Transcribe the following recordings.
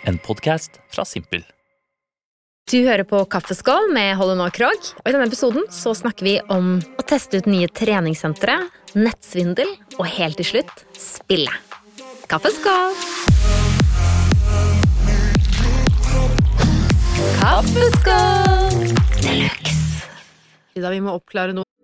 En podcast fra Simpel. Du hører på Kaffeskål med Holland og Krog, og i denne episoden så snakker vi om å teste ut nye treningssentre, nettsvindel og helt til slutt spille. Kaffeskål! Kaffeskål! Deluxe! I dag vi må oppklare noe.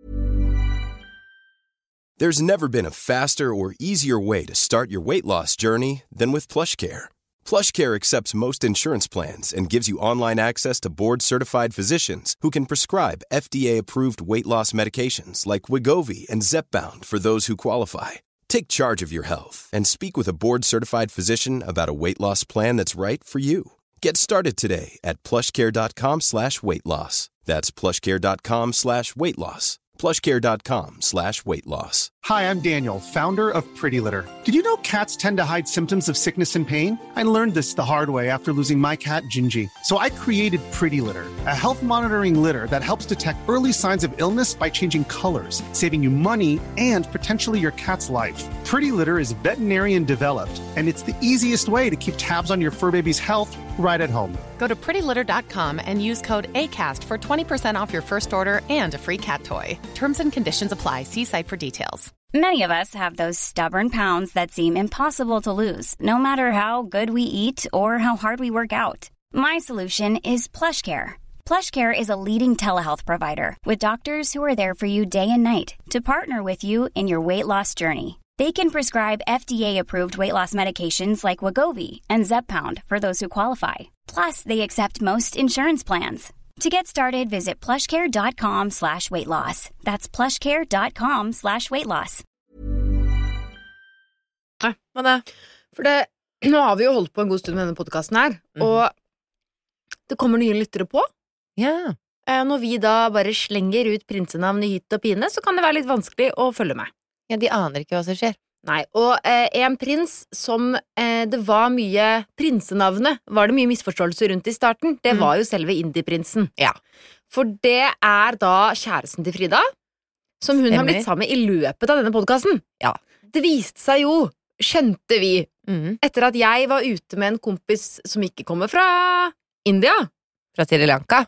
There's never been a faster or easier way to start your weight loss journey than with PlushCare. PlushCare accepts most insurance plans and gives you online access to board-certified physicians who can prescribe FDA-approved weight loss medications like Wegovy and Zepbound for those who qualify. Take charge of your health and speak with a board-certified physician about a weight loss plan that's right for you. Get started today at plushcare.com/weightloss. That's plushcare.com/weightloss. plushcare.com/weightloss. Hi, I'm Daniel, founder of Pretty Litter. Did you know cats tend to hide symptoms of sickness and pain? I learned this the hard way after losing my cat, Gingy. So I created Pretty Litter, a health monitoring litter that helps detect early signs of illness by changing colors, saving you money and potentially your cat's life. Pretty Litter is veterinarian developed, and it's the easiest way to keep tabs on your fur baby's health right at home. Go to prettylitter.com and use code ACAST for 20% off your first order and a free cat toy. Terms and conditions apply. See site for details. Many of us have those stubborn pounds that seem impossible to lose, no matter how good we eat or how hard we work out. My solution is PlushCare. PlushCare is a leading telehealth provider with doctors who are there for you day and night to partner with you in your weight loss journey. They can prescribe FDA-approved weight loss medications like Wegovy and Zepbound for those who qualify. Plus, they accept most insurance plans. To get started, visit plushcare.com/weightloss. That's plushcare.com/weightloss. Hva da? For nå har vi jo holdt på en god stund med denne podcasten her, og det kommer nye lyttere på. Ja. Når vi da bare slenger ut prinsenavn i hytt og pine, så kan det være litt vanskelig å følge med. Ja, de aner ikke hva som skjer. Nei, og en prins som det var mye prinsenavnet, var det mye misforståelse rundt i starten. Det var jo selve Indie-prinsen. Ja. For det da kjæresten til Frida, som hun har blitt sammen med i løpet av denne podcasten. Ja. Det viste seg jo, skjønte vi, etter at jeg var ute med en kompis som ikke kommer fra India. Fra Sri Lanka.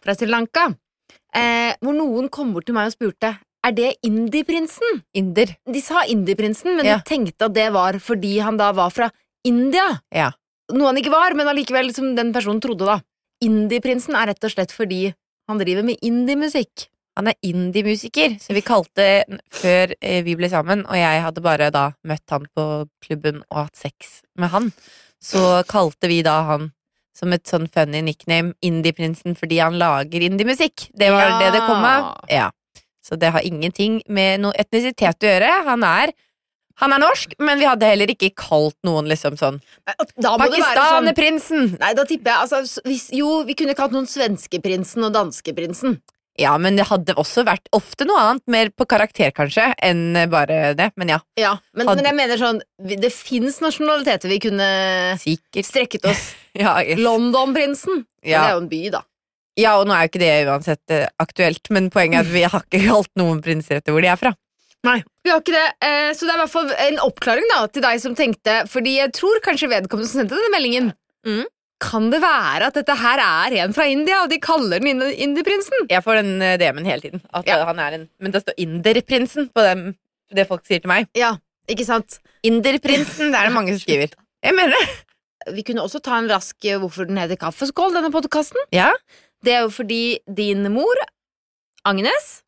Hvor noen kom bort til meg og spurte, det Indie-prinsen? Inder. De sa Indie-prinsen, men de tenkte at det var fordi han da var fra India. Ja. Noe han ikke var, men allikevel som den personen trodde da. Indie-prinsen rett og slett fordi han driver med indie-musikk. Han indie-musiker, så vi kalte før vi ble sammen, og jeg hadde bare da møtt han på klubben og hatt sex med han, så kalte vi da han som et sånn funny nickname Indie-prinsen fordi han lager indie-musikk. Det var det kom av. Ja. Så det har ingenting med noe etnisitet å gjøre. Han er norsk, men vi hadde heller ikke kalt noen liksom sånn Pakistaner-prinsen. Nei, da tipper jeg vi kunne kalt noen svenske-prinsen og danske-prinsen. Ja, men det hadde også vært ofte noe annet, mer på karakter kanskje, enn bare det, men ja. Ja, men jeg mener sånn, det finnes nasjonaliteter vi kunne sikkert strekket oss. Ja, London-prinsen, det jo en by da. Ja, og nå jo ikke det uansett aktuelt, men poenget at vi har ikke kalt noen prinser etter hvor de fra. Nei, vi har ikke det, så det i hvert fall en oppklaring da, til deg som tenkte, fordi jeg tror kanskje vedkommende som sendte denne meldingen. Kan det være at dette her en fra India, og de kaller den Indie-prinsen? Jeg får den DM-en hele tiden, at han men det står Inder-prinsen på det folk sier til meg. Ja, ikke sant? Inder-prinsen, det det mange som skriver. Jeg mener det. Vi kunne også ta en rask hvorfor den heter Kaffeskål, denne podcasten. Ja. Det jo fordi din mor, Agnes,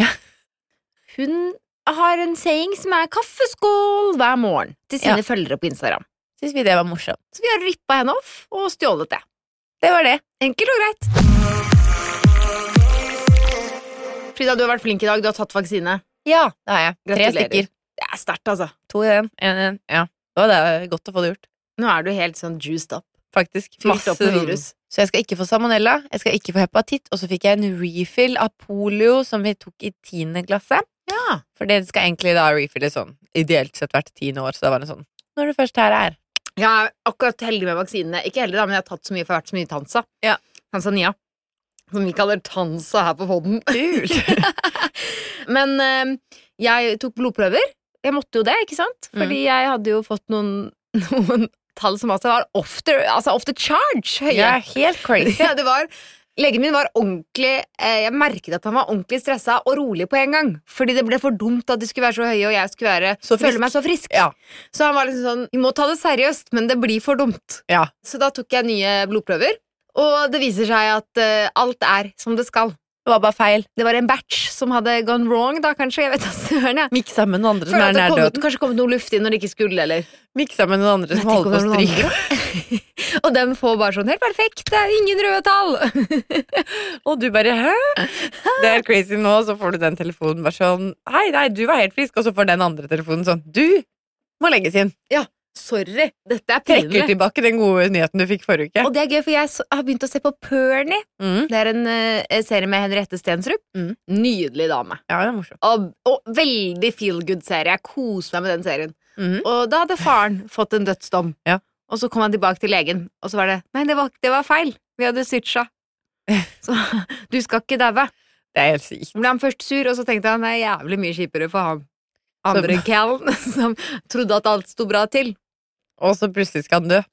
hun har en saying som kaffeskål hver morgen til sine følgere på Instagram. Synes vi det var morsomt. Så vi har rippet henne off og stjålet det. Det var det. Enkelt og greit. Frida, du har vært flink i dag. Du har tatt vaksine. Ja, det har jeg. Gratulerer. 3 stykker. Det sterkt, altså. 2 igjen. 1. Ja. Det godt å få det gjort. Nå du helt sånn juiced up. Faktisk. Fylt opp med virus. Så jeg skal ikke få salmonella, jeg skal ikke få hepatitt, og så fikk jeg en refill av polio som vi tok i 10. klasse. Ja. For det skal egentlig da refilles sånn, ideelt sett hvert 10. år, så det var det sånn, når du først her Jeg akkurat heldig med vaksinene. Ikke heldig da, men jeg har tatt så mye for hvert så mye Tansa. Ja. Tanzania. Som vi kaller Tansa her på podden. Kult. Men jeg tok blodprøver. Jeg måtte jo det, ikke sant? Fordi jeg hadde jo fått noen tall som altså var off the charge høye. Ja, helt crazy. Ja, legen min var ordentlig, jeg merket at han var ordentlig stresset og rolig på en gang, fordi det ble for dumt at de skulle være så høye, og jeg skulle føle meg så frisk. Ja. Så han var liksom sånn, vi må ta det seriøst, men det blir for dumt. Ja. Så da tok jeg nye blodprøver, og det viser seg at alt som det skal. Det var bare feil. Det var en batch som hadde gone wrong da, kanskje, jeg vet ikke. Miksa med noen andre som Føler at nær døden. kanskje kommet noe luft inn når det ikke skulle, eller? Miksa med noen andre som holder på å stryke. Og den får bare sånn, helt perfekt, det er ingen røde tall. Og du bare, hæ? Det er helt crazy nå, så får du den telefonen bare sånn, hei, nei, du var helt frisk, og så får den andre telefonen sånn, du må legges inn. Ja, sorry, dette er Trekker pinlig. tilbake den gode nyheten du fikk forrige uke. Og det er gøy, for jeg har begynt å se på Pernie. Det er en serie med Henriette Stensrup. Nydelig dame. Ja, det er morsomt. Og veldig feel-good serie. Jeg koser meg med den serien. Og da hadde faren fått en dødsdom. Ja. Og så kom han tilbake til legen, og så var det, nei, det var feil. Vi hadde switcha. Så du skal ikke daue. Det er helt sykt. Så ble han først sur, og så tenkte han, det er jævlig mye kjipere for han. Andre Callen, som trodde at alt stod bra til. Og så plutselig skal han dø.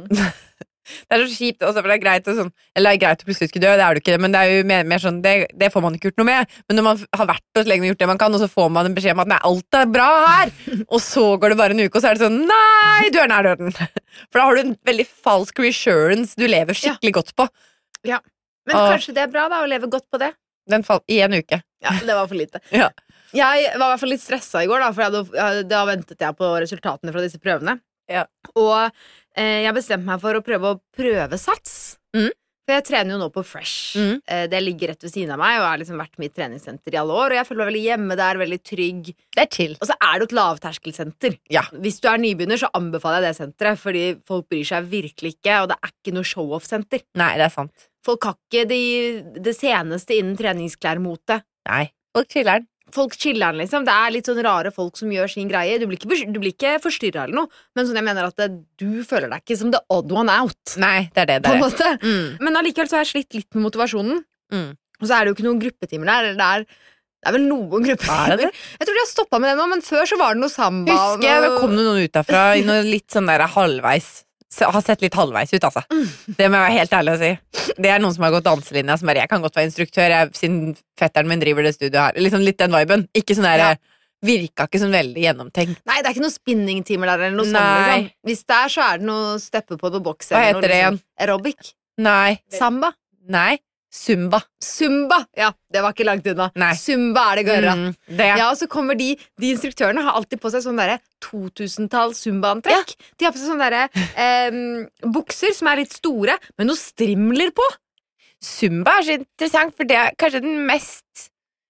Det er så kjipt, og så er det greit å sånn, eller det er greit å plutselig ikke dø, det er det ikke det, men det er jo mer sånn, det får man ikke gjort noe med. Men når man har vært hos legen og gjort det man kan, og så får man en beskjed om at nei, alt er bra her, og så går det bare en uke, og så er det sånn, nei, du er nær døden. For da har du en veldig falsk reassurance du lever skikkelig godt på. Ja, men kanskje det er bra da, å leve godt på det. I en uke. Ja, det var for lite. Ja. Jeg var i hvert fall litt stresset i går da, for da ventet jeg på resultatene fra disse prøvene. Ja. Og jeg bestemte meg for å prøve sats. For jeg trener jo nå på Fresh. Det ligger rett ved siden av meg, og har liksom vært mitt treningssenter i alle år, og jeg føler meg veldig hjemme der, veldig trygg. Det er chill. Og så er det jo et lavterskelsenter. Ja. Hvis du er nybegynner, så anbefaler jeg det senteret, fordi folk bryr seg virkelig ikke, og det er ikke noe show-off-senter. Nei, det er sant. Folk har ikke det seneste innen treningsklærmote. Nei, folk chiller'n. Folk chiller'n, liksom. Det er litt sånn rare folk som gjør sin greie. Du blir ikke forstyrret eller noe, men sånn jeg mener at du føler deg ikke som the odd one out. Nei, det er det. På en måte. Men allikevel så har jeg slitt litt med motivasjonen. Og så er det jo ikke noen gruppetimer der. Det er vel noen gruppetimer. Jeg tror de har stoppet med det nå, men før så var det noe samba. Husker jeg, da kom det noen ut derfra i noe litt sånn der halvveis. Har sett litt halvveis ut, altså. Det må jeg være helt ærlig å si. Det er noen som har gått danselinja som bare, jeg kan godt være instruktør, siden fetteren min driver det studioet her. Liksom litt den viben. Ikke sånn der, virka ikke sånn veldig gjennomtenkt. Nei, det er ikke noen spinningtimer der eller noe sånt. Liksom. Hvis det er, så er det noe steppe på noe boks. Hva heter det igjen? Aerobic. Nei. Samba. Nei. Zumba. Zumba, ja, det var ikke langt unna. Nei. Zumba er det gørra. Det. Ja, og så kommer de instruktørene har alltid på seg sånn der 2000-tall Zumba-antrekk. Ja. De har på seg sånne der bukser som er litt store, med noe strimler på. Zumba er så interessant, for det er kanskje den mest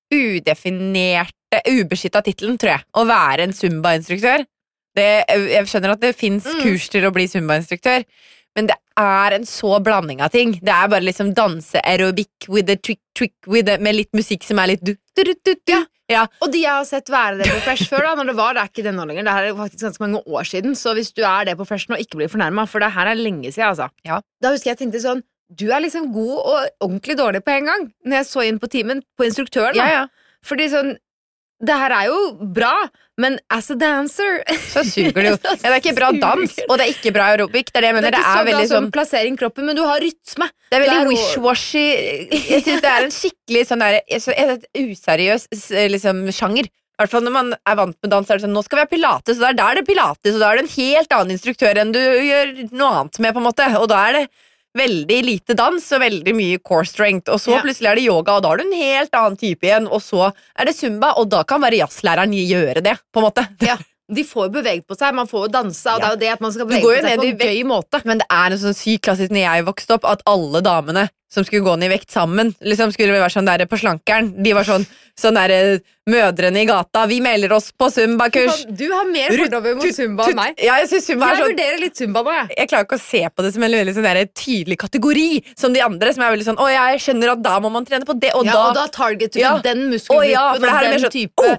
udefinerte, ubeskytta titelen, tror jeg. Å være en Zumba-instruktør. Jeg skjønner at det finnes kurs til å bli Zumba-instruktør, men det er en så blanding av ting. Det er bare liksom danse aerobic with a trick with a, med litt musikk som er litt ja. Og de jeg har sett være det på Fresh før da, når det er ikke det nå lenger. Det her er faktisk ganske mange år siden, så hvis du er det på Fresh nå, ikke bli fornærmet, for det her er lenge siden, altså. Ja. Da husker jeg tenkte sånn, du er liksom god og ordentlig dårlig på en gang, når jeg så inn på timen, på instruktøren da. Ja. Fordi sånn, det her er jo bra, men as a dancer så suger det jo. Ja, det er ikke bra dans, og det er ikke bra aerobic. Det er det jeg mener. Det er ikke så veldig bra sånn plassering i kroppen, men du har rytme. Det er veldig wish-washy. Jeg synes det er en skikkelig sånn der, useriøs liksom, sjanger. I hvert fall når man er vant med dans, er det sånn, nå skal vi ha pilates, og da er det pilates, og da er det en helt annen instruktør enn du gjør noe annet med, på en måte. Og da er det veldig lite dans og veldig mye core strength, og så plutselig er det yoga, og da har du en helt annen type igjen, og så er det zumba, og da kan bare jazzlæreren gjøre det, på en måte. Ja, de får jo beveget på seg, man får jo danse, og det er jo det at man skal bevege på seg på en gøy måte. Men det er en sånn syk klassisk når jeg vokste opp, at alle damene som skulle gå ned i vekt sammen, liksom skulle være sånn der på slankeren, de var sånn der mødrene i gata, vi melder oss på Zumba-kurs. Du har mer fordommer mot Zumba enn meg. Ja, jeg synes Zumba er sånn. Jeg vurderer litt Zumba nå, jeg. Jeg klarer ikke å se på det som en veldig sånn der tydelig kategori, som de andre, som er veldig sånn, jeg skjønner at da må man trene på det, og og da target du den muskelgruppen, og den sånn, type.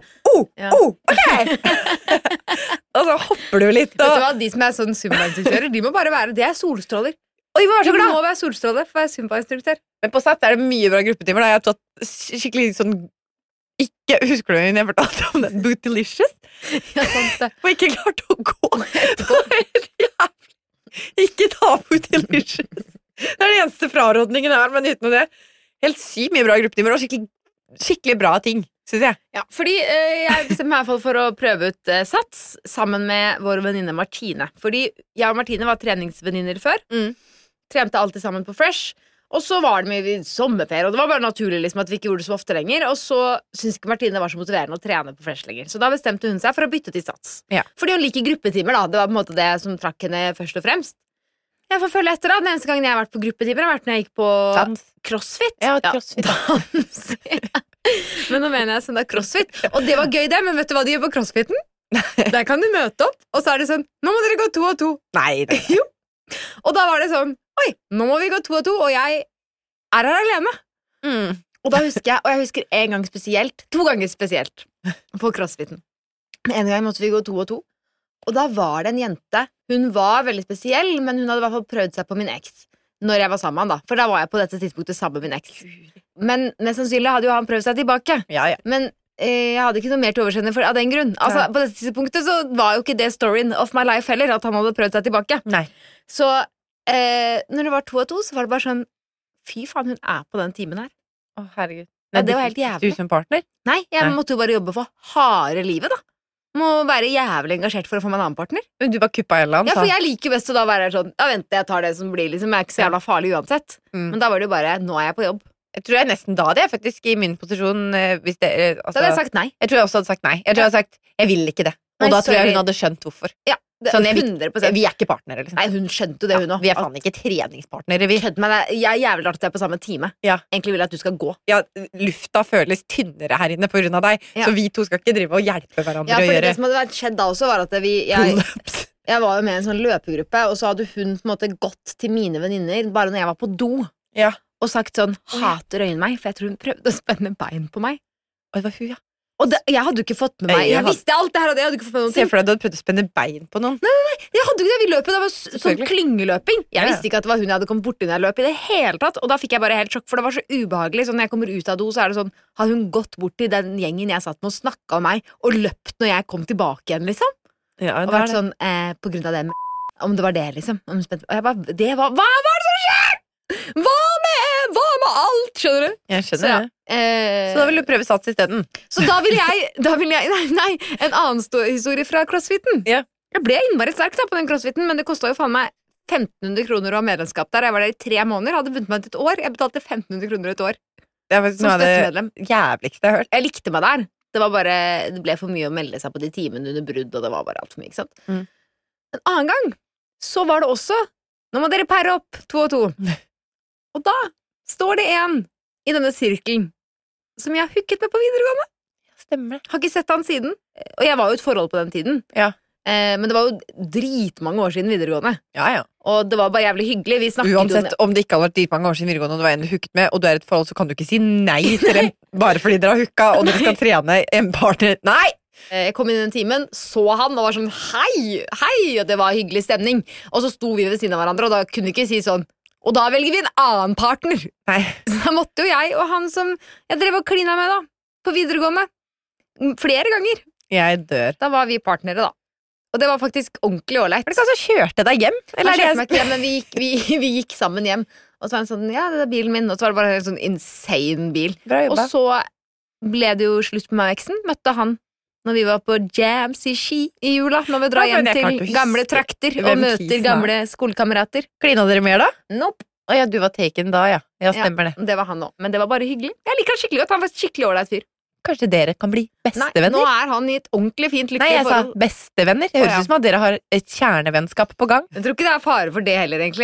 Ok! Og så hopper du litt, Vet du hva, de som er sånn Zumba-instruktører, de må bare være, det er solstråler. Oi, var så Du glad! må være solstråle for å være Zumba-instruktør. Men på sett er det mye bra gruppetimer, da. Jeg har tatt skikkelig sånn ikke, husker du når jeg fortalte om den Bootylicious? Ja, sant det. Og ikke klarte å gå. Det var helt jævlig. Ikke ta på illusions. Det det eneste frarådningen jeg har, men uten det. Helt sykt mye bra gruppetimer, og skikkelig bra ting, synes jeg. Ja, fordi jeg bestemte meg i hvert fall for å prøve ut Sats sammen med vår venninne Martine. Fordi jeg og Martine var treningsvenninner før. Trente alltid sammen på Fresh. Og så var det mye sommerferie, og det var bare naturlig liksom, at vi ikke gjorde det så ofte lenger. Og så syntes ikke Martine det var så motiverende å trene på Fresh lenger. Så da bestemte hun seg for å bytte til Sats. Ja. Fordi hun liker gruppetimer da. Det var på en måte det som trakk henne først og fremst. Jeg får følge etter da. Den eneste gangen jeg har vært på gruppetimer har vært når jeg gikk på CrossFit. Ja, CrossFit. Dans. Men nå mener jeg sånn da CrossFit. Og det var gøy det, men vet du hva de gjør på CrossFiten? Der kan du møte opp, og så er det sånn, nå må dere gå 2 og 2. Nei, det. Jo. Og da var det sånn, oi, nå må vi gå 2 og 2, og jeg er her alene. Og da husker jeg, og jeg husker en gang spesielt, 2 ganger spesielt, på CrossFiten. En gang måtte vi gå 2 og 2. Og da var det en jente. Hun var veldig spesiell, men hun hadde i hvert fall prøvd seg på min eks når jeg var sammen med han da. For da var jeg på dette tidspunktet sammen med min eks. Men mest sannsynlig hadde jo han prøvd seg tilbake. Ja. Men jeg hadde ikke noe mer til overseende av den grunn. Altså, på dette tidspunktet så var jo ikke det storyen of my life heller, at han hadde prøvd seg tilbake. Nei. Så når det var 2 og 2, så var det bare sånn, fy faen, hun er på den timen her. Å, herregud. Ja, det var helt jævlig. Du som partner? Nei, jeg måtte jo bare jobbe for harde livet da. Må være jævlig engasjert for å få meg en annen partner. Du bare kuppa en eller annen. Ja, for jeg liker best å da være sånn, ja, vent, jeg tar det som blir liksom, jeg er ikke så jævla farlig uansett. Men da var det jo bare, nå er jeg på jobb. Jeg tror jeg nesten da hadde jeg faktisk i min posisjon hvis det, altså, Da hadde jeg sagt nei. Jeg tror jeg også hadde sagt nei. Jeg tror jeg hadde sagt, jeg vil ikke det. Og Nei, da tror jeg sorry. hun hadde skjønt hvorfor. Ja, det, Sånn, 100%. Vi er ikke partnere, liksom. Nei, hun skjønte jo det, hun også. Vi er faen ikke treningspartnere, vi. Kødd med deg, jeg er jævlig rart at jeg er på samme time. Ja. Egentlig vil jeg at du skal gå. Ja, lufta føles tynnere her inne på grunn av deg, Ja. så vi to skal ikke drive og hjelpe hverandre Ja, å for gjøre det som hadde skjedd da også var at pull-ups. jeg var jo med i en sånn løpegruppe, og så hadde hun på en måte gått til mine venninner bare når jeg var på do, Ja. og sagt sånn, hater øynene meg, for jeg tror hun prøvde å spenne bein på meg. Og det var hun, ja. Og jeg hadde jo ikke fått med meg, jeg visste alt det her, og jeg hadde ikke fått med noen Se ting. for deg at du hadde prøvd å spenne bein på noen. Jeg hadde ikke det, vi løp jo, det var sånn Selvfølgelig. klyngeløping. Jeg Ja. visste ikke at det var hun jeg hadde kommet borti når jeg løp i det hele tatt, og da fikk jeg bare helt sjokk, for det var så ubehagelig. Så når jeg kommer ut av do, så er det sånn, har hun gått bort til den gjengen jeg satt med og snakket om meg, og løpt når jeg kom tilbake igjen, liksom? Ja, Og vært sånn, på grunn av det, om det var det, liksom. Og jeg bare, det var, hva er det som skjer? Hva med alt, skjønner du? Jeg Så, skjønner det. Så da vil du prøve sats i stedet. Så da vil jeg nei, en annen historie fra CrossFiten. Ja. Jeg ble innmari sterk da på den CrossFiten, men det kostet jo faen meg 1500 kroner å ha medlemskap der. Jeg var der i 3 måneder, hadde bundet meg til et år. Jeg betalte 1500 kroner et år Det er faktisk som noe av det støttemedlem. jævligste jeg har hørt. Jeg likte meg der. Det var bare, det ble for mye å melde seg på de timene under brudd, og det var bare alt for mye, ikke sant? Mm. En annen gang, så var det også, nå må dere pære opp 2 og 2. Og da står det en i denne sirkelen som jeg har hooket med på videregående. Stemmer. Har ikke sett han siden. Og jeg var jo i et forhold på den tiden. Ja. Men det var jo dritmange år siden videregående. Ja. Og det var bare jævlig hyggelig. Vi snakket Uansett om det ikke hadde vært dritmange år siden videregående, og du var en du hooket med, og du er i et forhold, så kan du ikke si nei til dem bare fordi dere har hooka, og dere skal trene en partner. Nei! Jeg kom inn i den timen, så han og var sånn hei, og det var hyggelig stemning. Og så sto vi ved siden av hverandre, og da kunne vi ikke si sånn, og da velger vi en annen partner. Nei. Så da måtte jo jeg og han som jeg drev og klina med da, på videregående, flere ganger. Jeg dør. Da var vi partnere da. Og det var faktisk ordentlig ålreit. Var det sånn som kjørte deg hjem? Han er det kjørte meg ikke hjem, men vi gikk sammen hjem. Og så var han sånn, ja, det er bilen min. Og så var det bare en sånn insane bil. Bra Og jobba. så ble det jo slutt med meg og eksen. Møtte han når vi var på jams i Ski i jula. Når vi drar Ja, men hjem jeg kan ikke til huske gamle trakter og hvem møter kisen gamle skolekamerater. Klina dere mer da? Nope. Å ja, du var taken da, ja. Ja, stemmer det. Det var han også. Men det var bare hyggelig. Jeg liker han skikkelig godt. Han var skikkelig ålreit fyr. Kanskje dere kan bli Nei, bestevenner? nå er han i et ordentlig fint Nei, lykkelig jeg sa forhold. bestevenner. Det høres Å, ja. ut som at dere har et kjernevennskap på gang. Jeg tror ikke det er fare for det heller, egentlig.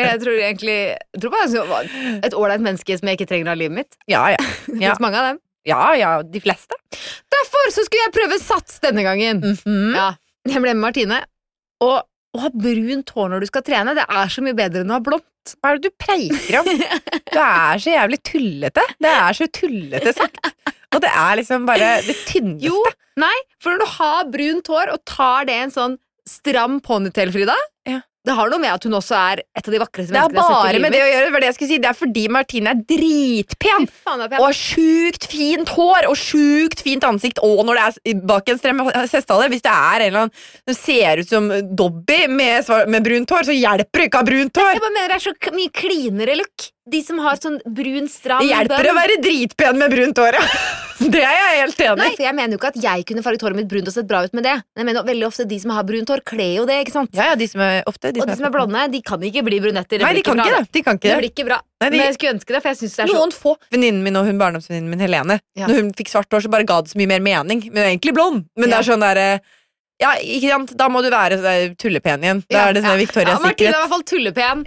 Jeg tror bare det var et ålreit menneske som jeg ikke trenger av livet mitt. Ja. Det finnes mange av dem. Ja, de fleste. Derfor så skulle jeg prøve sats denne gangen. Ja, jeg ble med Martine. Og å ha brunt hår når du skal trene, det er så mye bedre enn å ha blondt. Hva er det du preiker om? Du er så jævlig tullete. Det er så tullete sagt. Og det er liksom bare det tynneste. Jo, nei, for når du har brunt hår og tar det en sånn stram ponytail, Frida, Ja. Det har noe med at hun også et av de vakreste Det menneskene jeg har sett i bare med livet det å gjøre, det var det jeg skulle si. Det fordi Martine dritpen. Fy faen, det er pen. Og sjukt fint hår, og sjukt fint ansikt. Og når det bak en strem hestehale, hvis det en eller annen som ser ut som Dobby med brunt hår, så hjelper det ikke å ha brunt hår. Jeg bare mener det så mye cleanere look. De som har sånn brun, stram Det hjelper å være dritpen med brunt hår, ja. Det jeg helt enig. Nei, for jeg mener jo ikke at jeg kunne farget håret mitt brunt og sett bra ut med det. Men jeg mener veldig ofte de som har brunt hår, kler jo det, ikke sant? Ja, de som ofte. Og de som blonde, de kan ikke bli brunetter. Nei, de kan ikke det. Det blir ikke bra. Nei, Men jeg skulle ønske det, for jeg synes det så... Noen få. Venninnen min og barndomsvenninnen min, Helene, når hun fikk svart hår, så bare ga det så mye mer mening. Men egentlig blond. Men det sånn der... Ja, ikke sant? Da må du være tullepen igjen. Da det sånn Victoria's Secret. Martine er i hvert fall tullepen.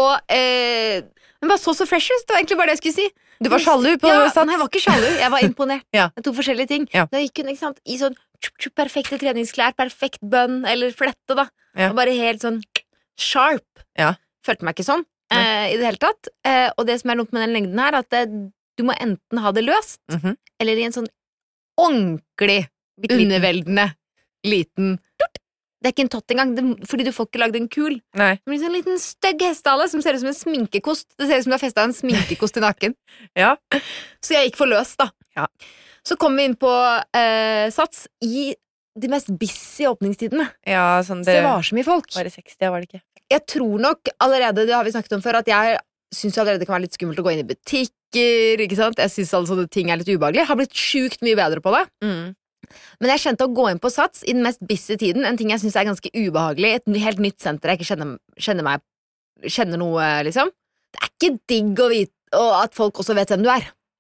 Og... Hun bare så fresh ut, det var egentlig bare det jeg skulle si. Du var sjalu på Sats? Nei, jeg var ikke sjalu, jeg var imponert. Jeg tok forskjellige ting. Da gikk hun, ikke sant, i sånn perfekte treningsklær, perfekt bønn, eller flette da. Og bare helt sånn sharp. Følte meg ikke sånn i det hele tatt. Og det som noe med den lengden her, at du må enten ha det løst, eller i en sånn ordentlig underveldende liten... Det ikke en tott engang, fordi du får ikke lagd en kul. Nei. Men en liten stygg hestehale som ser ut som en sminkekost. Det ser ut som du har festet en sminkekost i nakken. Så jeg gikk for løs da. Så kom vi inn på Sats i de mest busy åpningstidene. Sånn det var så mye folk. Var det 60, var det ikke? Jeg tror nok allerede, det har vi snakket om før, at jeg synes allerede det kan være litt skummelt å gå inn i butikker, ikke sant? Jeg synes alle sånne ting litt ubehagelig. Jeg har blitt sjukt mye bedre på det. Men jeg kjente å gå inn på Sats i den mest busy tiden, en ting jeg synes ganske ubehagelig, et helt nytt senter jeg ikke kjenner noe, liksom. Det ikke digg å vite at folk også vet hvem du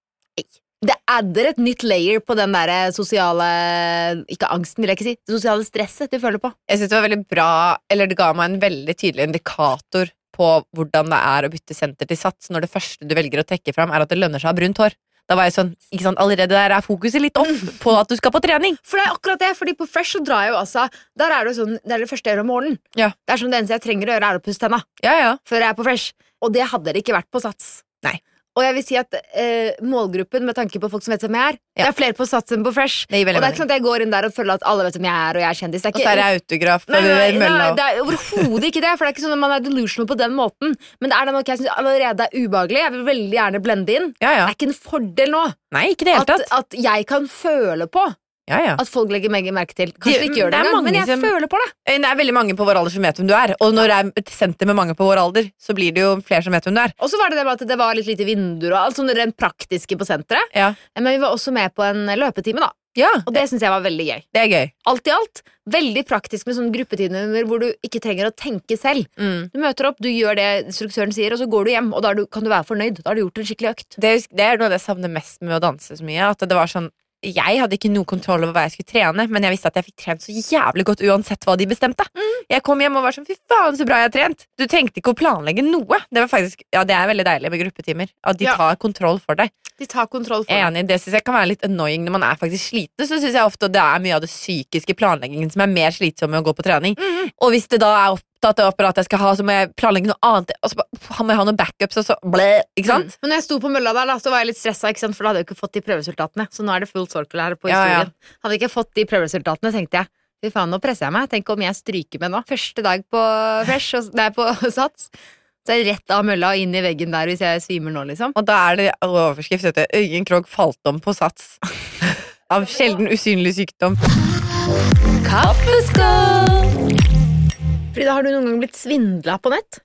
Det adder et nytt layer på den der sosiale, ikke angsten vil jeg ikke si, det sosiale stresset du føler på. Jeg synes det var veldig bra, eller det ga meg en veldig tydelig indikator på hvordan det å bytte senter til Sats når det første du velger å trekke fram at det lønner seg å ha brunt hår. Da var jeg sånn, ikke sant, allerede der fokuset litt off på at du skal på trening. For det akkurat det, fordi på Fresh så drar jeg jo altså, der det sånn, det det første jeg gjør om morgenen. Det sånn det eneste jeg trenger å gjøre å pusse tenna. Før jeg på Fresh. Og det hadde det ikke vært på Sats. Nei. Og jeg vil si at målgruppen, med tanke på folk som vet hvem jeg det flere på Sats enn på Fresh. Og det ikke sånn at jeg går inn der og føler at alle vet hvem jeg og jeg kjendis. Og så det autograf. Nei, det overhodet ikke det, for det ikke sånn at man delusional på den måten. Men det det nok jeg synes allerede ubehagelig. Jeg vil veldig gjerne blende inn. Det ikke en fordel nå. Nei, ikke det helt tatt. At jeg kan føle på at folk legger merke til. Kanskje ikke gjør det engang, men jeg føler på det. Det veldig mange på vår alder som vet hvem du og når det et senter med mange på vår alder, så blir det jo flere som vet hvem du Og så var det med at det var litt lite vinduer og alt sånn rent praktiske på senteret. Men vi var også med på en løpetime da. Og det synes jeg var veldig gøy. Det gøy. Alt i alt, veldig praktisk med sånne gruppetimer hvor du ikke trenger å tenke selv. Du møter opp, du gjør det instruktøren sier, og så går du hjem, og da kan du være fornøyd. Da har du gjort en skikkelig økt. Det noe av det jeg savner mest med å danse så mye, at det var sånn jeg hadde ikke noe kontroll over hva jeg skulle trene, men jeg visste at jeg fikk trent så jævlig godt uansett hva de bestemte. Jeg kom hjem og var sånn, fy faen så bra jeg har trent. Du trengte ikke å planlegge noe. Det var faktisk, det veldig deilig med gruppetimer, at de tar kontroll for deg. De tar kontroll for deg. Enig, det synes jeg kan være litt annoying når man faktisk sliten, så synes jeg ofte det mye av det psykiske planleggingen som mer slitsom med å gå på trening. Og hvis det da opptatt av apparatet jeg skal ha, så må jeg planlegge noe annet, og så må jeg ha noen backups, og så ikke sant? Men når jeg sto på mølla der da, så var jeg litt stresset, ikke sant? For da hadde jeg jo ikke fått de prøveresultatene, så nå det full circle her på historien. Hadde jeg ikke fått de prøveresultatene, tenkte jeg, fy faen, nå presser jeg meg, tenk om jeg stryker med nå. Første dag på Fresh, på Sats, så det rett av mølla og inn i veggen der hvis jeg svimer nå, liksom. Og da det overskrift, Øyunn Krogh falt om på Sats. Av sjelden usynlig sykdom. Kaffeskål! Frida, har du noen gang blitt svindlet på nett?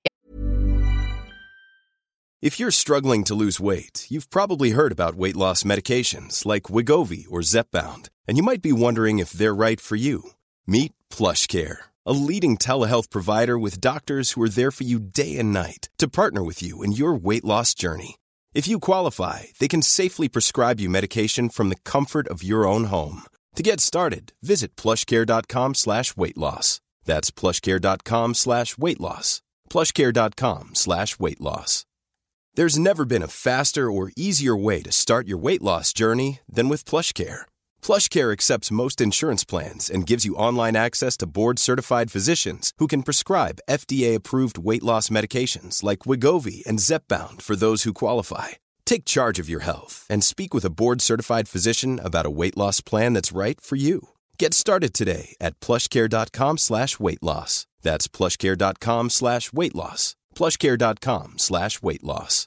If you're struggling to lose weight, you've probably heard about weight loss medications like Wegovy or Zepbound, and you might be wondering if they're right for you. Meet PlushCare, a leading telehealth provider with doctors who are there for you day and night to partner with you in your weight loss journey. If you qualify, they can safely prescribe you medication from the comfort of your own home. To get started, visit plushcare.com/weightloss. That's plushcare.com/weightloss. plushcare.com/weightloss. There's never been a faster or easier way to start your weight loss journey than with PlushCare. PlushCare accepts most insurance plans and gives you online access to board-certified physicians who can prescribe FDA-approved weight loss medications like Wegovy and Zepbound for those who qualify. Take charge of your health and speak with a board-certified physician about a weight loss plan that's right for you. Get started today at plushcare.com/weightloss. That's plushcare.com/weightloss. plushcare.com/weightloss.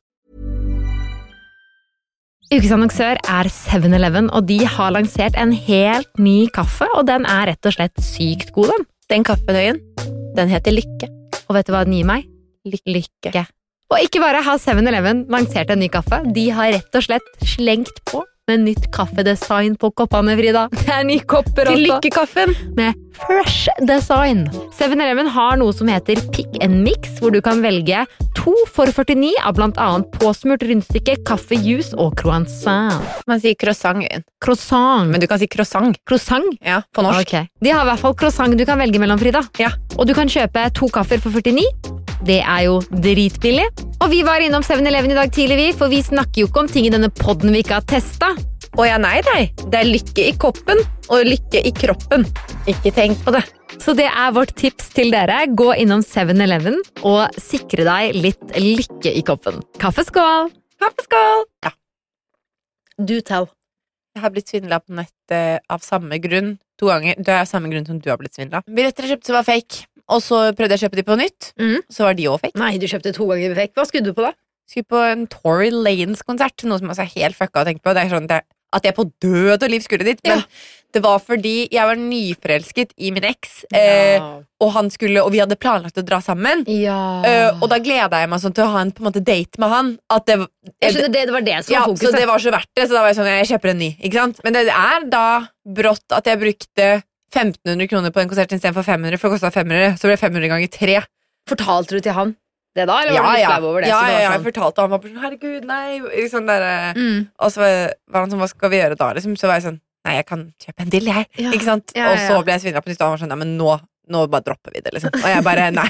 Ukes annonsør er 7-Eleven, og de har lansert en helt ny kaffe, og den er rett og slett sykt god, den. Den kaffedøyen, den heter Lykke. Og vet du hva den gir meg? Lykke. Og ikke bare har 7-Eleven lansert en ny kaffe, de har rett og slett slengt på med nytt kaffedesign på koppene, Frida. Det er nye kopper Til også. Lykkekaffen. Med fresh design. 7-Eleven har noe som heter Pick and Mix, hvor du kan velge 2 for 49 av blant annet påsmurt rundstykke, kaffe, juice og croissant. Man sier croissant. Croissant. Men du kan si croissant. Croissant? Ja, på norsk. Ok. De har i hvert fall croissant du kan velge mellom, Frida. Ja. Og du kan kjøpe 2 kaffer for 49. Det er jo dritbillig. Og vi var innom 7-Eleven i dag tidlig, for vi snakker jo ikke om ting i denne podden vi ikke har testet. Å ja, nei. Det er lykke i koppen og lykke i kroppen. Ikke tenk på det. Så det er vårt tips til dere. Gå innom 7-Eleven og sikre deg litt lykke i koppen. Kaffeskål! Kaffeskål! Ja. Do tell. Jeg har blitt svindlet på nett av samme grunn 2 ganger. Det er samme grunn som du har blitt svindlet. Billetter jeg kjøpte som var fake. Og så prøvde jeg å kjøpe de på nytt. Så var de også fake. Nei, du kjøpte 2 ganger fake. Hva skulle du på da? Skulle på en Tory Lanez-konsert. Noe som jeg er helt fucka å tenke på. Det er sånn at jeg på død og liv skulle dit. Men det var fordi jeg var nyforelsket i min eks. Og han skulle, og vi hadde planlagt å dra sammen. Og da gledet jeg meg sånn til å ha en på en måte date med han. At det, jeg skjønner, det var det som var fokuset. Så det var så verdt det. Så da var jeg sånn, jeg kjøper en ny. Ikke sant? Men det er da brått at jeg brukte 1500 kroner på en konsert i stedet for 500, for det kostet 500, så ble det 500 ganger 3. Fortalte du til han det da, eller var du litt flau over det? Ja, sånn? jeg fortalte han, var sånn, herregud, nei, sånn der, og så var han sånn, hva skal vi gjøre da, liksom? Så var jeg sånn, nei, jeg kan kjøpe en dill, jeg, ikke sant? Og så ble jeg svindlet på nytt, og han var sånn, nei, men nå bare dropper vi det, liksom. Og jeg bare, nei!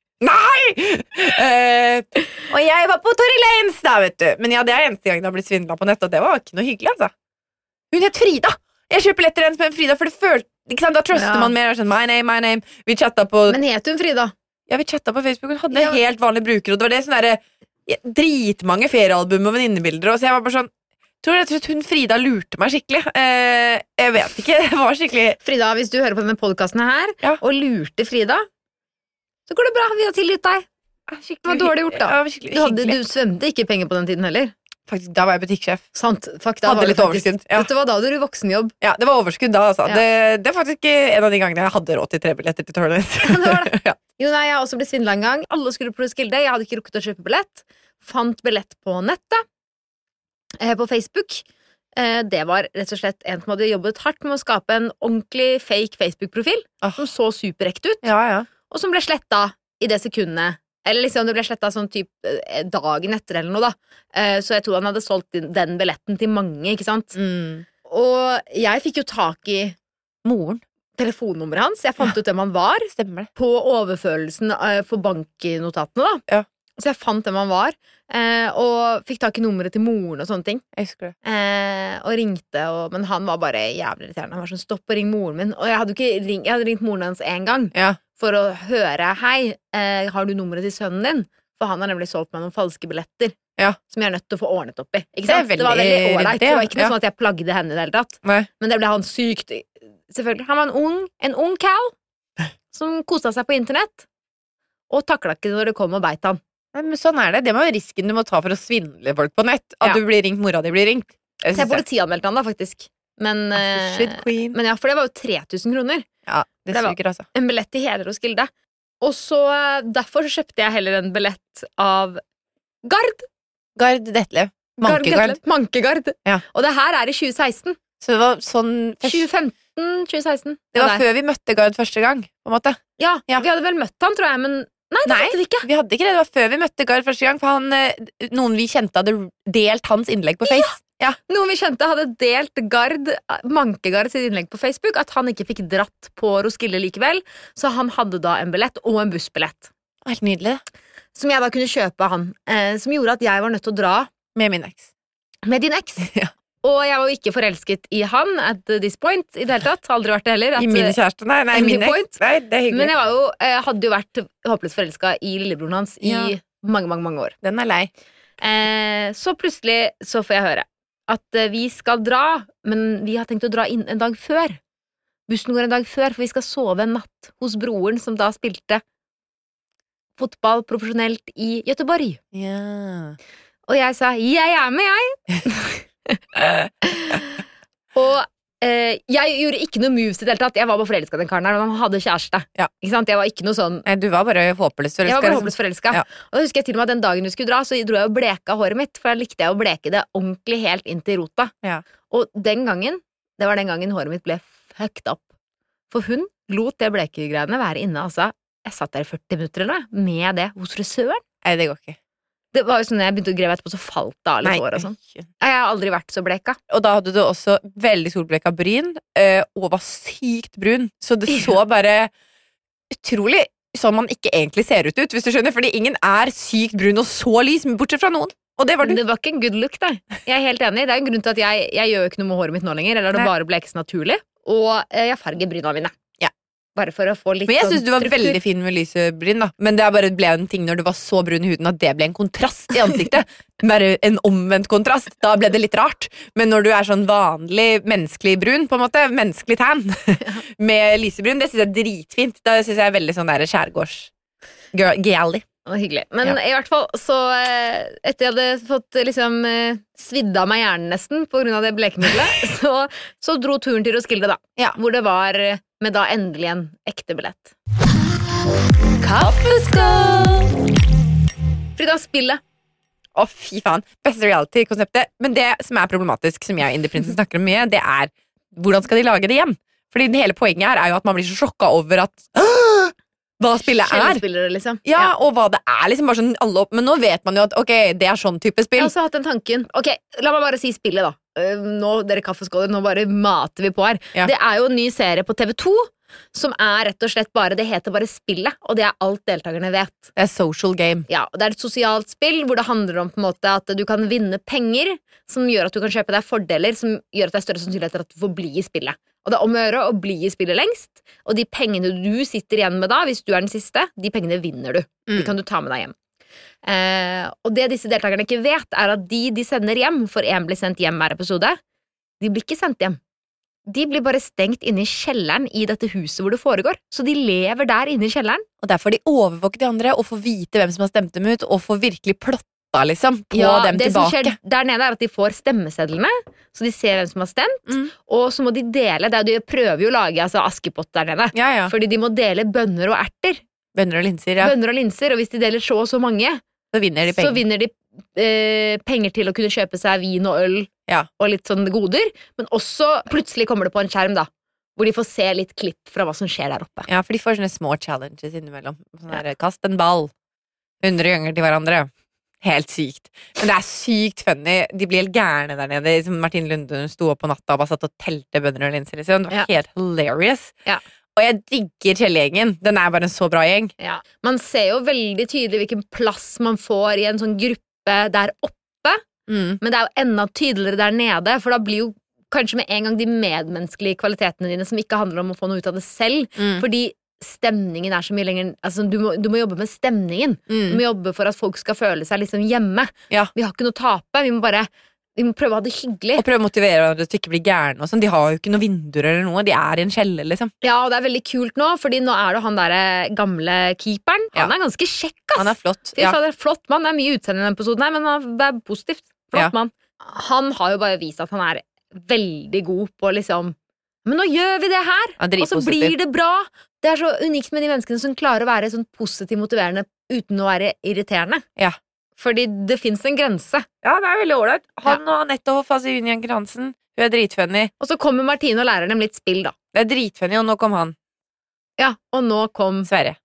Og jeg var på Tory Lanez da, vet du. Men ja, det er eneste gang jeg har blitt svindlet på nett, og det var ikke noe hyggelig, altså. Hun het Frida! Jeg kjøper lettere enn med Frida, for det følte, ikke sant, da truster man mer, sånn, my name. Vi chattet på... Men het hun Frida? Ja, vi chattet på Facebook, hun hadde helt vanlige brukere, og det var det sånn der, dritmange feriealbum og venninnebilder, og så jeg var bare sånn, tror rett og slett hun Frida lurte meg skikkelig. Jeg vet ikke, det var skikkelig... Frida, hvis du hører på denne podcasten her, og lurte Frida, så går det bra, vi har tilgitt deg. Det var dårlig gjort da. Du svømte ikke penger på den tiden heller. Faktisk, da var jeg butikksjef. Sant, fuck, da hadde var litt overskudd. Vet du hva, da hadde du voksenjobb. Ja, det var overskudd da, altså. Det er faktisk en av de gangene jeg hadde råd til 3 billetter til Tory Lanez. Det var det. Jo, nei, jeg har også blitt svindlet en gang. Alle skulle på Roskilde, jeg hadde ikke rukket å kjøpe billett. Fant billett på nettet, på Facebook. Det var rett og slett en som hadde jobbet hardt med å skape en ordentlig fake Facebook-profil, som så superrekt ut, og som ble slettet i det sekundet. Eller liksom det ble slettet sånn typ dagen etter eller noe da. Så jeg tror han hadde solgt den billetten til mange, ikke sant? Og jeg fikk jo tak i telefonnummeret hans. Jeg fant ut hvem han var. Stemmer det. På overførelsen for banknotatene da. Så jeg fant hvem han var, og fikk tak i nummeret til moren og sånne ting. Jeg husker det. Og ringte, men han var bare jævlig irriterende. Han var sånn, stopp og ring moren min. Og jeg hadde ringt moren hans en gang. For å høre, hei, har du nummeret til sønnen din? For han har nemlig solgt meg noen falske billetter, som jeg er nødt til å få ordnet opp i. Ikke sant? Det var veldig ålreit. Det var ikke noe sånn at jeg plagde henne i det hele tatt. Men det ble han sykt. Selvfølgelig. Han var en ung Cal som koset seg på internett, og taklet ikke når det kom og beit han. Men sånn er det. Det var jo risken du må ta for å svindle folk på nett. At du blir ringt, mora di blir ringt. Så jeg politianmeldte han da, faktisk. Men ja, for det var jo 3000 kroner. Ja, det suger altså. En billett til hele Roskilde. Og så derfor så kjøpte jeg heller en billett av Gard Detlev. Mankegard. Og det her er i 2016. Så det var sånn 2015-2016. Det var før vi møtte Gard første gang, på en måte. Ja, vi hadde vel møtt han, tror jeg, men nei, det hadde vi ikke. Vi hadde ikke det, det var før vi møtte Gard første gang, for noen vi kjente hadde delt hans innlegg på Face. Noen vi kjente hadde delt Mankegard sitt innlegg på Facebook, at han ikke fikk dratt på Roskilde likevel, så han hadde da en billett og en bussbillett. Helt nydelig. Som jeg da kunne kjøpe han, som gjorde at jeg var nødt til å dra med min eks. Med din eks? Og jeg var jo ikke forelsket i han at this point i det hele tatt. Aldri vært det heller. I min kjæreste, nei, min eks. Nei, det er hyggelig. Men jeg hadde jo vært håpløst forelsket i lillebroren hans i mange år. Den er lei. Så plutselig så får jeg høre at vi skal dra, men vi har tenkt å dra inn en dag før. Bussen går en dag før, for vi skal sove en natt hos broren som da spilte fotball profesjonelt I Göteborg. Ja. Og jeg sa, jeg med, jeg. Og jeg gjorde ikke noe moves I det hele tatt. Jeg var bare forelsket den karen her, og han hadde kjæreste. Ja. Ikke sant? Jeg var ikke noe sånn... Nei, du var bare håpløst forelsket. Jeg var bare håpløst forelsket. Ja. Og da husker jeg til og med at den dagen du skulle dra, så dro jeg og bleka håret mitt, for jeg likte å bleke det ordentlig helt inn til rota. Ja. Og den gangen, det var den gangen håret mitt ble fucked up. For hun lot det blekegreiene være inne, altså. Jeg satt der I 40 minutter eller noe, med det hos frisøren. Nei, det går ikke. Det var jo sånn, jeg begynte å greve etterpå, så falt det av litt hår og sånn. Jeg har aldri vært så bleka. Og da hadde du også veldig solbleka bryn, og var sykt brun. Så det så bare utrolig sånn man ikke egentlig ser ut, hvis du skjønner. Fordi ingen sykt brun og så lys, bortsett fra noen. Og det var du. Det var ikke en good look, da. Jeg helt enig. Det en grunn til at jeg gjør ikke noe med håret mitt nå lenger, eller det bare blekes naturlig. Og jeg farger bryna mine. Bare for å få litt Men jeg synes du var struktur. veldig fin med lyse bryn da. Men det bare ble en ting når du var så brun I huden at det ble en kontrast I ansiktet. Bare en omvendt kontrast. Da ble det litt rart. Men når du sånn vanlig menneskelig brun, på en måte, menneskelig tan, med lysebrun, det synes jeg dritfint. Da synes jeg veldig sånn der skjærgårds gally. Hyggelig. Men I hvert fall, så etter jeg hadde fått liksom svidd av meg hjernen nesten på grunn av det blekemiddelet, så dro turen til Roskilde da. Ja. Hvor det var med da endelig en ekte billett. Kaffeskål! Frida, spillet. Å, fy faen. Beste reality-konseptet. Men det som problematisk, som jeg og Indie Prinsen snakker om mye, det hvordan skal de lage det igjen? Fordi det hele poenget her jo at man blir så sjokka over at hva spillet Kjellespillere, liksom. Ja, og hva det liksom bare sånn alle opp. Men nå vet man jo at ok, det sånn type spill. Jeg har også hatt den tanken. Ok, la meg bare si spillet da. Nå, dere kaffeskåler, nå bare mater vi på her. Ja. Det jo en ny serie på TV2, som rett og slett bare, det heter bare Spillet, og det alt deltakerne vet. Det social game. Ja, og det et sosialt spill, hvor det handler om på en måte at du kan vinne penger, som gjør at du kan kjøpe deg fordeler, som gjør at det større sannsynlighet at du får bli I spillet. Og det om å gjøre å bli I spillet lengst, og de pengene du sitter igjen med da, hvis du den siste, de pengene vinner du. De kan du ta med deg hjem. Og det disse deltakerne ikke vet, at de sender hjem, for en blir sendt hjem hver episode, de blir ikke sendt hjem. De blir bare stengt inne I kjelleren I dette huset hvor det foregår. Så de lever der inne I kjelleren. Og derfor de overvåker de andre, og får vite hvem som har stemt dem ut, og får virkelig plotta liksom, på dem det tilbake. Som skjer der nede at de får stemmesedlene, så de ser hvem som har stemt, og så må de dele, de prøver jo å lage Askepott der nede, Ja. fordi de må dele bønner og erter. Bønner og linser, ja. Bønner og linser, og hvis de deler så og så mange, Så vinner de penger. så vinner de penger til å kunne kjøpe seg vin og øl, og litt sånne goder, men også plutselig kommer det på en skjerm da, hvor de får se litt klipp fra hva som skjer der oppe. Ja, for de får sånne små challenges innimellom. Sånn der, kast en ball 100 ganger til hverandre. Helt sykt. Men det sykt funny. De blir helt gærne der nede. Som Martin Lundun sto opp på natta og bare satt og telte bønner og linser. Liksom. Det var helt hilarious. Ja. Og jeg digger Kjell-gjengen. Den bare en så bra gjeng. Ja. Man ser jo veldig tydelig hvilken plass man får I en sånn gruppe der oppe, men det jo enda tydeligere der nede, for da blir jo kanskje med en gang de medmenneskelige kvalitetene dine som ikke handler om å få noe ut av det selv, fordi stemningen så mye lenger, altså du må jobbe med stemningen, du må jobbe for at folk skal føle seg liksom hjemme. Ja. Vi har ikke noe å tape, vi må prøve å ha det hyggelig. Og prøve å motivere hverandre til å ikke bli gærne og sånn. De har jo ikke noen vinduer eller noe. De I en kjeller, liksom. Ja, og det veldig kult nå, fordi nå det han der gamle keeperen. Han ganske kjekk, ass. Han flott. Fy fader, flott mann. Det mye utseende I denne episoden her, men han positivt. Flott mann. Han har jo bare vist at han veldig god på liksom, men nå gjør vi det her, og så blir det bra. Det så unikt med de menneskene som klarer å være sånn positivt motiverende uten å være irriterende. Ja. Fordi det finnes en grense. Ja, det veldig ordentlig. Han og Anette Hoff, Junian Kransen, hun dritfunny. Og så kommer Martine og lærer dem litt spill, da. Det dritfunny, og nå kom han. Ja, og nå kom Sverre,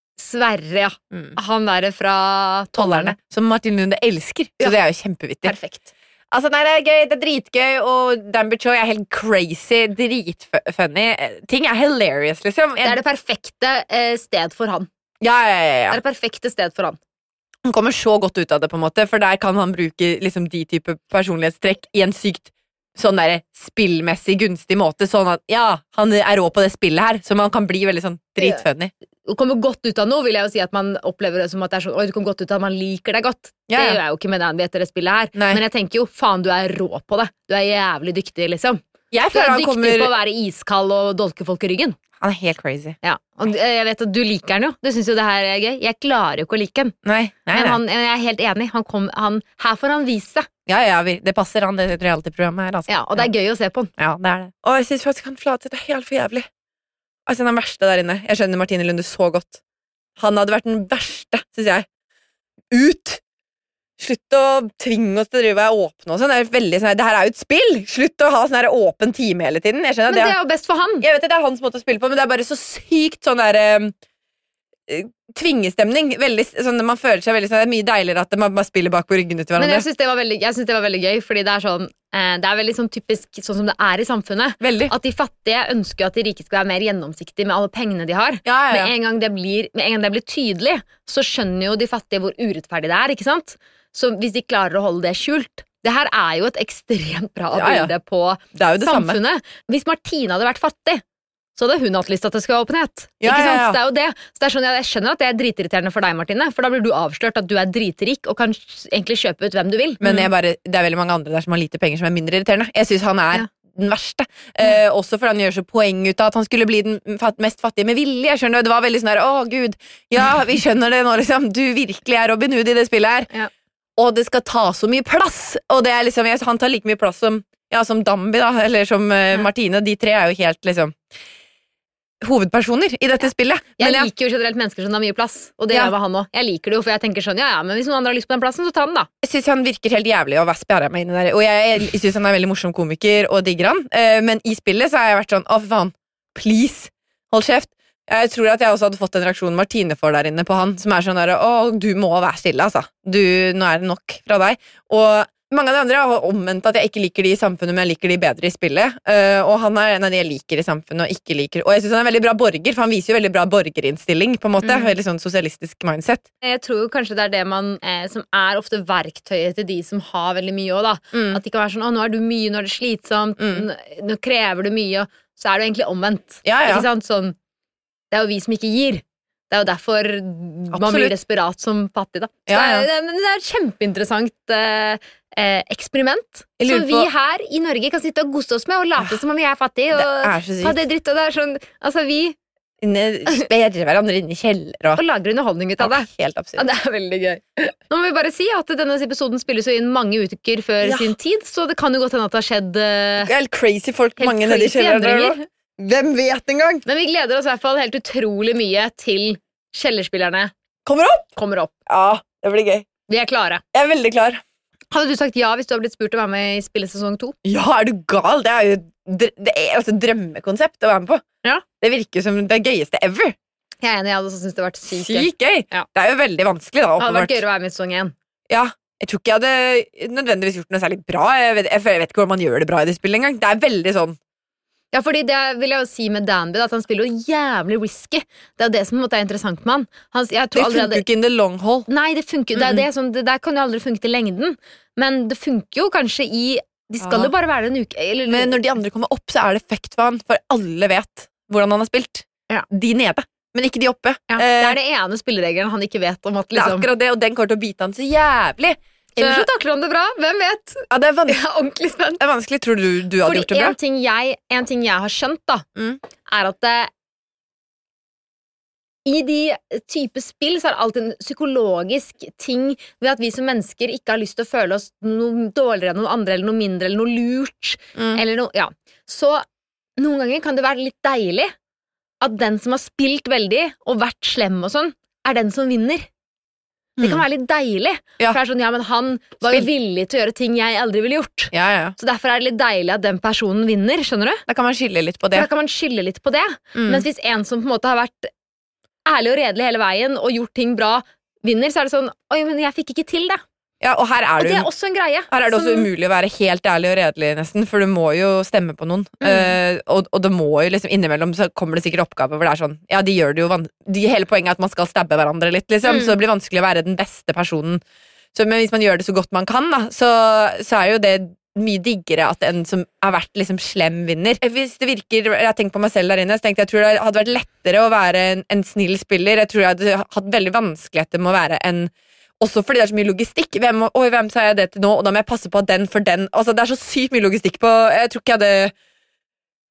ja. Han fra Tollerne. Som Martin Lunde elsker, så det jo kjempevittig. Perfekt. Altså, nei, det gøy, det dritgøy, og Danby Choi helt crazy, dritfunny. Ting hilarious, liksom. Det det perfekte sted for han. Ja. Det det perfekte sted for han. Han kommer så godt ut av det, på en måte, for der kan han bruke liksom de type personlighetstrekk I en sykt sånn der spillmessig gunstig måte, sånn at ja, han rå på det spillet her, så man kan bli veldig sånn dritfunny. Å komme godt ut av noe vil jeg jo si at man opplever det som at det sånn, oi, du kom godt ut av at man liker deg godt. Ja. Det gjør jeg jo ikke med Danby etter det spillet her. Nei. Men jeg tenker jo, faen, du rå på det. Du jævlig dyktig, liksom. Jeg Du føler han dyktig kommer på å være iskald og dolke folk i ryggen. Han helt crazy. Ja, og jeg vet at du liker han jo. Du synes jo det her er gøy. Jeg klarer jo ikke å like han. Nei. Men jeg er helt enig. Her får han vise seg. Ja, det passer han, det reality-programmet her. Altså. Ja, og det er gøy å se på han. Ja, det er det. Og jeg synes faktisk han Fladseth er helt for jævlig. Altså, han er den verste der inne. Jeg skjønner Martine Lunde så godt. Han hadde vært den verste, synes jeg. Ut! Slutt å tvinge oss til å drive og åpne og sånn. Det er veldig sånn, det her er jo et spill! Slutt å ha sånn her åpen time hele tiden. Jeg skjønner Men det er jo best for han. Jeg vet det er hans måte å spille på, men det er bare så sykt sånn der tvingestemning. Veldig, sånn, man føler seg veldig sånn, det er mye deiligere at man bare spiller bak på ryggene til hverandre. Men jeg synes det var veldig gøy, fordi det er sånn det er veldig sånn typisk sånn som det er i samfunnet. Veldig. At de fattige ønsker at de rike skal være mer gjennomsiktige med alle pengene de har. Ja. Med en gang det blir tydelig, så skjønner jo de fattige hvor urettferdig det er, ikke sant? Så hvis de klarer å holde det skjult. Det her er jo et ekstremt bra bilde på det er jo det samfunnet. Samme. Hvis Martine hadde vært fattig, så hadde hun hatt lyst til at det skulle være åpenhet. Ikke sant? Ja. Så det er jo det. Så det er sånn, jeg skjønner at det er dritirriterende for deg, Martine, for da blir du avslørt at du er dritrik og kan egentlig kjøpe ut hvem du vil. Men det er veldig mange andre der som har lite penger som er mindre irriterende. Jeg synes han er den verste. Også fordi han gjør så poeng ut av at han skulle bli den mest fattige med vilje. Jeg skjønner, det var veldig sånn her, å Gud, ja, vi skjønner det nå, liksom. Du virkelig er Robin Hood i det spillet her. Ja. Og det skal ta så mye plass. Og det er liksom, han tar like mye plass som Dambi da, eller som Martine. De tre er jo helt liksom hovedpersoner i dette spillet. Jeg liker jo generelt mennesker som har mye plass, og det gjør han også. Jeg liker det jo, for jeg tenker sånn, men hvis noen andre har lyst på den plassen, så ta den da. Jeg synes han virker helt jævlig å spjære meg inn der, og jeg synes han er veldig morsom komiker og digger han, men i spillet så har jeg vært sånn, å faen, please, hold kjeft. Jeg tror at jeg også hadde fått en reaksjon Martine får der inne på han, som er sånn der, å, du må være stille, altså. Nå er det nok fra deg. Og mange av de andre har omvendt at jeg ikke liker de i samfunnet, men jeg liker de bedre i spillet. Og han er en av de jeg liker i samfunnet og ikke liker. Og jeg synes han er en veldig bra borger, for han viser jo veldig bra borgerinnstilling, på en måte. Veldig sånn sosialistisk mindset. Jeg tror jo kanskje det er det som er ofte verktøyet til de som har veldig mye også, da. At det kan være sånn, nå er du mye, nå er det slitsomt, nå krever du mye, så er det egentlig omvendt. Ikke sant? Sånn, det er jo vi som ikke gir. Det er jo derfor man blir desperat som fattig, da. Så det er et kjempeinteressant eksperiment som vi her i Norge kan sitte og goste oss med og late som om vi er fattige og ha det dritt, og det er sånn, altså vi sperrer hverandre inn i kjeller og lager underholdning ut av det. Helt absurd. Det er veldig gøy. Nå må vi bare si at denne episoden spilles jo inn mange uker før sin tid, så det kan jo godt hende at det har skjedd helt crazy folk, mange nede i kjelleren. Hvem vet engang? Men vi gleder oss i hvert fall helt utrolig mye til Kjellerspillerne kommer opp. Ja, det blir gøy. Vi er klare. Jeg er veldig klar. Hadde du sagt ja hvis du har blitt spurt å være med i spillesesong 2? Ja, er du gal? Det er jo altså drømmekonsept å være med på. Ja. Det virker som det gøyeste ever. Jeg er enig, jeg hadde også syntes det hadde vært sykt gøy. Ja. Det er jo veldig vanskelig da. Det hadde vært gøy å være med i sesong 1. Ja, jeg tror ikke jeg hadde nødvendigvis gjort noe særlig bra. Jeg vet ikke hvordan man gjør det bra i det spillet engang. Det er veldig sånn. Ja, fordi det vil jeg jo si med Danby, at han spiller jo jævlig whisky. Det er jo det som på en måte er interessant med han. Det funker jo ikke in the long haul. Nei, det funker, det der kan jo aldri funke til lengden. Men det funker jo kanskje de skal jo bare være en uke. Men når de andre kommer opp, så er det effekt for han. For alle vet hvordan han har spilt. Ja. De nede, men ikke de oppe. Ja, det er det ene spilleregelen han ikke vet om at liksom. Det er akkurat det, og den kommer til å bite han så jævlig. Eller så takler han det bra, hvem vet? Ja, det er Jeg er ordentlig spent. Det er vanskelig, tror du hadde gjort det bra? En ting jeg har skjønt da, er at i de type spill så er det alltid en psykologisk ting ved at vi som mennesker ikke har lyst til å føle oss noe dårligere enn noen andre, eller noe mindre, eller noe lurt, eller noe, ja. Så noen ganger kan det være litt deilig at den som har spilt veldig og vært slem og sånn, er den som vinner. Det kan være litt deilig. For det er sånn, men han var jo villig til å gjøre ting jeg aldri ville gjort. Så derfor er det litt deilig at den personen vinner, skjønner du? Da kan man skille litt på det. Mens hvis en som på en måte har vært ærlig og redelig hele veien og gjort ting bra, vinner, så er det sånn, oi, men jeg fikk ikke til det. Ja, og her er det er også en greie. Her er det også umulig å være helt ærlig og redelig nesten, for du må jo stemme på noen. Og det må jo liksom, innimellom så kommer det sikkert oppgaver hvor det er sånn, ja, de gjør det jo hele poenget er at man skal stabbe hverandre litt, liksom, så det blir vanskelig å være den beste personen. Men hvis man gjør det så godt man kan, da, så er jo det mye diggere at en som har vært liksom slem vinner. Hvis det virker, jeg har tenkt på meg selv der inne, så tenkte jeg tror det hadde vært lettere å være en snill spiller. Jeg tror jeg hadde hatt veldig vanskeligheter med å være en. Også fordi det er så mye logistikk. Hvem sa jeg det til nå? Og da må jeg passe på at den for den. Altså, det er så sykt mye logistikk på. Jeg tror ikke jeg hadde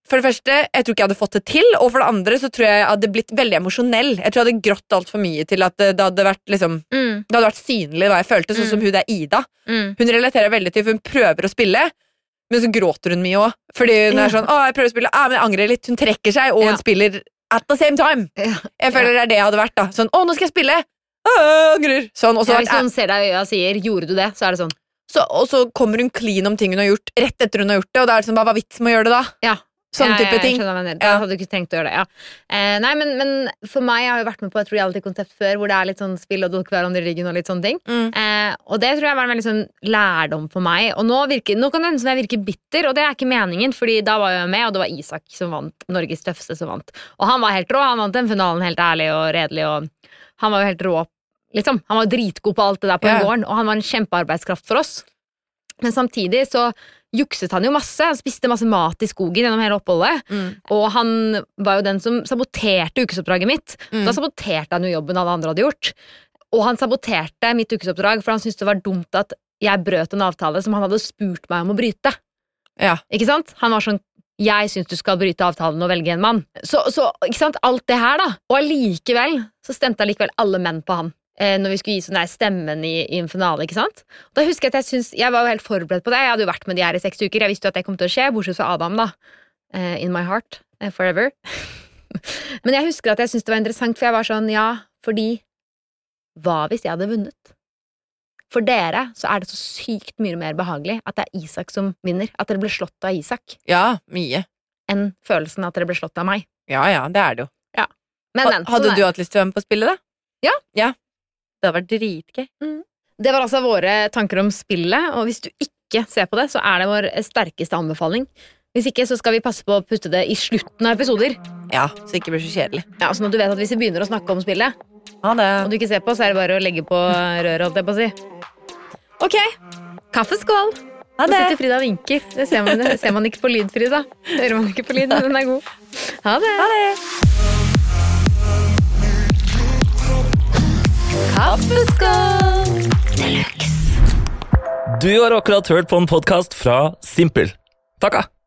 for det første, jeg tror ikke jeg hadde fått det til, og for det andre så tror jeg hadde blitt veldig emosjonell. Jeg tror jeg hadde grått alt for mye til at det hadde vært liksom, det hadde vært synlig hva jeg følte, sånn som hun der Ida. Hun relaterer veldig til, for hun prøver å spille, men så gråter hun mye også. Fordi hun er sånn, jeg prøver å spille, men jeg angrer litt. Hun trekker seg, og hun spiller at the same time. Jeg føler det er det jeg hadde vært da. Sånn, nå skal jeg spille. Angrer. Sånn, og så hvis noen ser deg i øya og sier, gjorde du det? Så er det sånn. Og så kommer hun clean om ting hun har gjort, rett etter hun har gjort det, og da er det sånn, hva vits med å gjøre det da? Ja. Sånne type ting. Da hadde du ikke trengt å gjøre det, nei, men for meg jeg har jo vært med på et reality-konsept før, hvor det er litt sånn spill og dukke hverandre i ryggen og litt sånne ting. Og det tror jeg var en veldig sånn lærdom for meg. Og nå kan det hende som jeg virker bitter, og det er ikke meningen, fordi da var jeg med, og det var Isak som vant, Norges tøffeste som vant. Og han var helt rå, han vant den finalen helt ærlig og redelig, og han var jo helt rå, liksom. Han var dritgod på alt det der på gården, og han var en kjempearbeidskraft for oss. Men samtidig så jukset han jo masse. Han spiste masse mat i skogen gjennom hele oppholdet. Og han var jo den som saboterte ukesoppdraget mitt. Da saboterte han jo jobben alle andre hadde gjort. Og han saboterte mitt ukesoppdrag, for han syntes det var dumt at jeg brøt en avtale som han hadde spurt meg om å bryte. Ikke sant? Han var sånn, jeg synes du skal bryte avtalen og velge en mann. Så ikke sant? Alt det her da. Og allikevel så stemte allikevel alle menn på han. Når vi skulle gi sånn der stemmen i en finale, ikke sant? Da husker jeg at jeg var jo helt forberedt på det. Jeg hadde jo vært med de her i 6 uker. Jeg visste jo at det kom til å skje, bortsett fra Adam da. In my heart, forever. Men jeg husker at jeg syntes det var interessant, for jeg var sånn, fordi hva hvis jeg hadde vunnet? For dere så er det så sykt mye mer behagelig at det er Isak som vinner, at dere ble slått av Isak. Ja, mye. Enn følelsen at dere ble slått av meg. Ja, det er det jo. Men, hadde du hatt lyst til å være med på spillet da? Ja. Det har vært dritgøy. Det var altså våre tanker om spillet, og hvis du ikke ser på det, så er det vår sterkeste anbefaling. Hvis ikke, så skal vi passe på å putte det i slutten av episoder. Ja, så det ikke blir så kjedelig. Ja, sånn at du vet at hvis vi begynner å snakke om spillet, og du ikke ser på, så er det bare å legge på røret, holdt jeg på å si. Ok, kaffeskål! Nå sitter Frida og vinker. Det ser man ikke på lyd, Frida. Det hører man ikke på lyd, men den er god. Ha det! Kaffeskål deluxe. Du har akkurat hørt på en podcast fra Simpel. Takka!